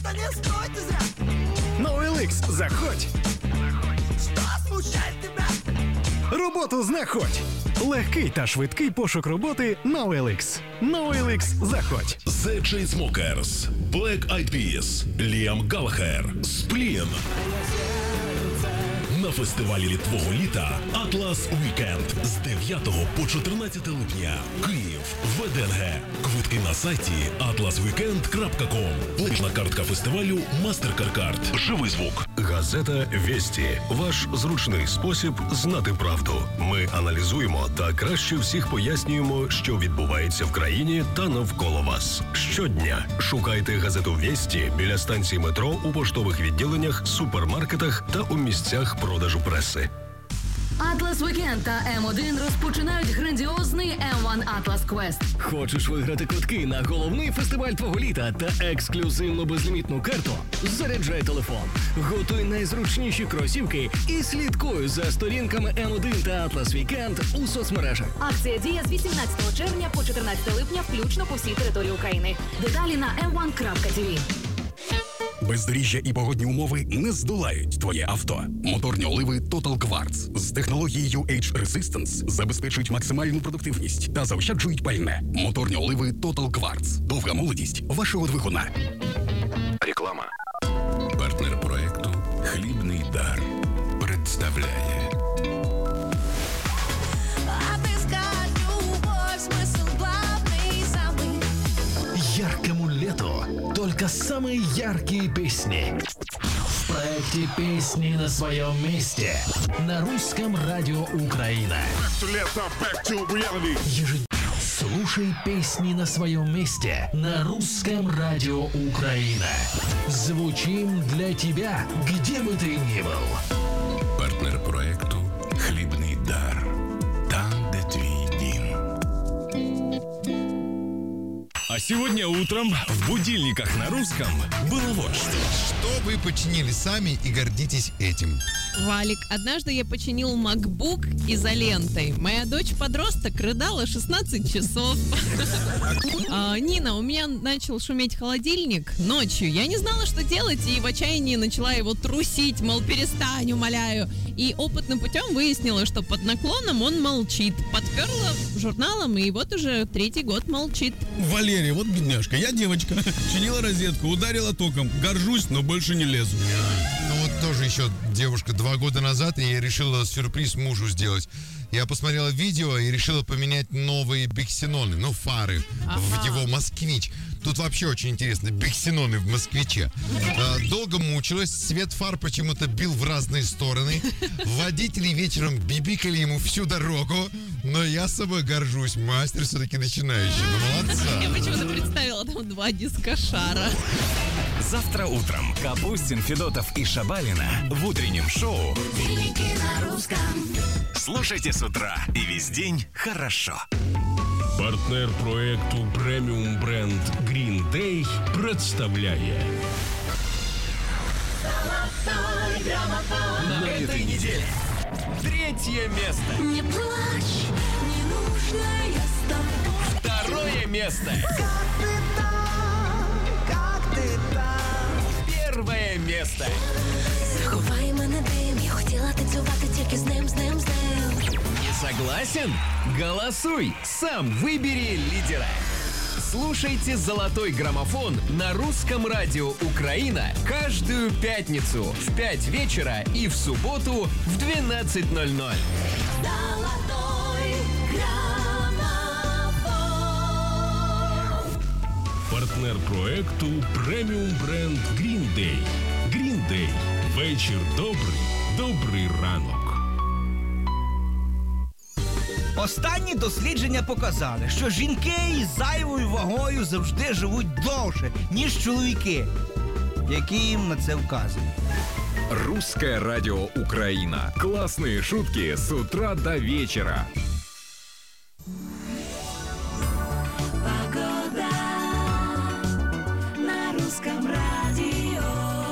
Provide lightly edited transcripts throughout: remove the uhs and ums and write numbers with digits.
Да не стойте зря. На OLX заходь. Что смущает тебя? Роботу знаходь. Легкий та швидкий пошук роботи на OLX. На OLX заходь. The Chainsmokers, Black Eyed Peas, Ліам Галлахер, Сплін. На фестивалі твого літа Atlas Weekend з 9 по 14 липня. Київ, ВДНГ. Квитки на сайті atlasweekend.com. Платна картка фестивалю MasterCard. Живий звук. Газета «Вєсті» – ваш зручний спосіб знати правду. Ми аналізуємо та краще всіх пояснюємо, що відбувається в країні та навколо вас. Щодня шукайте газету «Вєсті» біля станції метро, у поштових відділеннях, супермаркетах та у місцях продажу преси. Atlas Weekend та М1 розпочинають грандіозний M1 Atlas Quest. Хочеш виграти квитки на головний фестиваль твого літа та ексклюзивну безлімітну карту? Заряджай телефон, готуй найзручніші кросівки і слідкуй за сторінками М1 та Atlas Weekend у соцмережах. Акція діє з 18 червня по 14 липня включно по всій території України. Деталі на m1.tv. Бездоріжжя і погодні умови не здолають твоє авто. Моторні оливи Total Quartz з технологією H-Resistance забезпечують максимальну продуктивність та заощаджують пальне. Моторні оливи Total Quartz. Довга молодість вашого двигуна. Реклама. Партнер проекту «Хлібний дар» представляє. Яркому лету только самые яркие песни. В проекте «Песни на своем месте» на Русском радио Украина. Слушай песни на своем месте на Русском радио Украина. Звучим для тебя, где бы ты ни был. Партнер проекту «Хлібний дар». Там, де твій дім. А сегодня утром в будильниках на русском было вот что. Что вы починили сами и гордитесь этим? Валик, однажды я починил MacBook изолентой. Моя дочь-подросток рыдала 16 часов. Нина, у меня начал шуметь холодильник ночью. Я не знала, что делать, и в отчаянии начала его трусить, мол, перестань, умоляю. И опытным путем выяснила, что под наклоном он молчит. Подперла журналом, и вот уже 3-й год молчит. Валерия, вот бедняжка, я девочка, чинила розетку, ударила током, горжусь, но больше не лезу. Ну вот тоже еще девушка 2 года назад, и я решила сюрприз мужу сделать. Я посмотрела видео и решила поменять новые биксеноны, фары в его «Москвич». Тут вообще очень интересно, биксеноны в «Москвиче». Долго мучилась, свет фар почему-то бил в разные стороны. Водители вечером бибикали ему всю дорогу. Но я собой горжусь, мастер все-таки начинающий. Молодца. Я почему-то представила там 2 дискошара. Завтра утром Капустин, Федотов и Шабалина в утреннем шоу на русском. Слушайте с утра и весь день хорошо. Партнер проекту преміум бренд Green Day представляє. На этой неделе 3-е место. Не плачь, не нужно я с тобой. 2-е место. Как ты там? 1-е место. Заховай мене дим, я хотіла танцювати тільки з ним. Не согласен? Голосуй, сам выбери лидера. Слушайте «Золотой граммофон» на Русском радио Украина каждую пятницу в 5 вечера и в субботу в 12:00. Золотой граммофон. Партнер проекту преміум бренд Green Day. Green Day. Вечір добрий, добрий ранок. Останні дослідження показали, що жінки із зайвою вагою завжди живуть довше, ніж чоловіки. Які їм на це вказують? Русское радио Украина. Классные шутки с утра до вечера. Погода на русском радио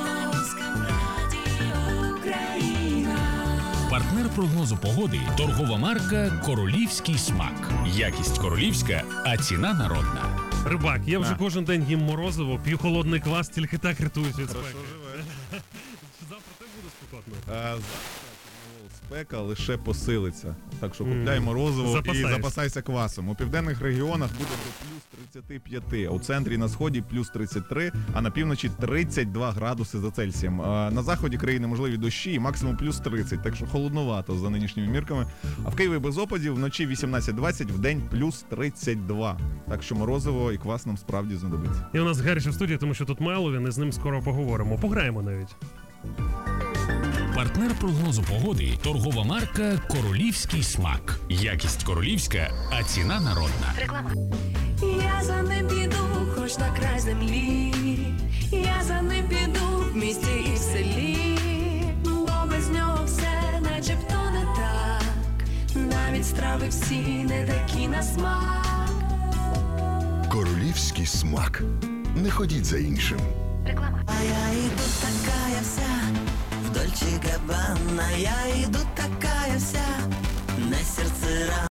Украина. Партнер прогнозу погоди – торгова марка «Королівський смак». Якість королівська, а ціна народна. Рибак, я вже кожен день їм морозиво, п'ю холодний квас, тільки так рятуюсь від спеки. Завтра теж буде спекотно? Завтра спека лише посилиться. Так що купляй морозиво і запасайся квасом. У південних регіонах буде до плюс 35, а у центрі і на сході плюс 33, а на півночі 32 градуси за Цельсієм. На заході країни можливі дощі і максимум плюс 30, так що холодновато за нинішніми мірками. А в Києві без опадів вночі 18-20, вдень плюс 32. Так що морозиво і квас нам справді знадобиться. І у нас Гаріша в студії, тому що тут Меловін, і з ним скоро поговоримо. Пограємо навіть. Партнер прогнозу погоди – торгова марка «Королівський смак». Якість королівська, а ціна народна. Реклама. Я за ним піду, хоч на край землі. Я за ним піду в місті і в селі. Бо без нього все начебто не так. Навіть страви всі не такі на смак. Королівський смак. Не ходіть за іншим. Реклама. А я іду така я вся, в Дольче Габбана. Я іду така